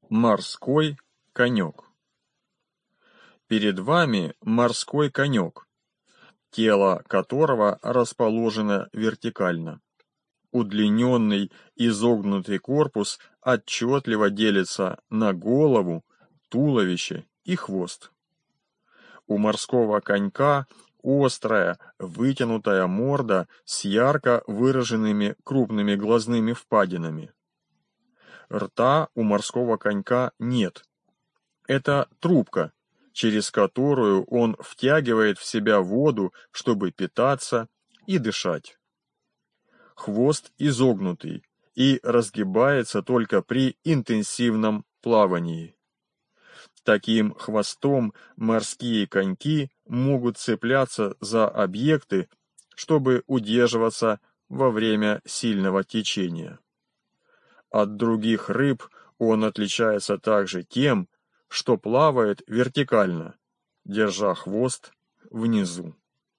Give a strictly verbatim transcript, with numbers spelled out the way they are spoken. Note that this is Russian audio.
Морской конек. Перед вами морской конек, тело которого расположено вертикально. Удлиненный изогнутый корпус отчетливо делится на голову, туловище и хвост. У морского конька острая, вытянутая морда с ярко выраженными крупными глазными впадинами. Рта у морского конька нет. Это трубка, через которую он втягивает в себя воду, чтобы питаться и дышать. Хвост изогнутый и разгибается только при интенсивном плавании. Таким хвостом морские коньки могут цепляться за объекты, чтобы удерживаться во время сильного течения. От других рыб он отличается также тем, что плавает вертикально, держа хвост внизу.